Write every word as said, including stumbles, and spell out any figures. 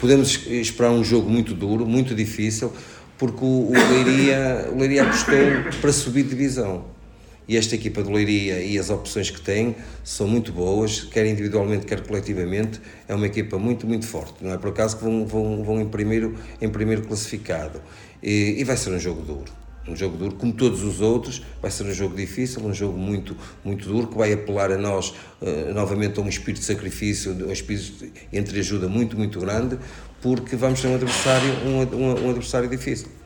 podemos esperar um jogo muito duro, muito difícil, porque o, o, Leiria, o Leiria apostou para subir de divisão. E esta equipa do Leiria e as opções que tem são muito boas, quer individualmente, quer coletivamente. É uma equipa muito, muito forte. Não é por acaso que vão, vão, vão em, primeiro, em primeiro classificado. E, e vai ser um jogo duro. Um jogo duro, como todos os outros, vai ser um jogo difícil, um jogo muito, muito duro, que vai apelar a nós uh, novamente a um espírito de sacrifício, um espírito de entreajuda muito, muito grande, porque vamos ter um adversário, um, um, um adversário difícil.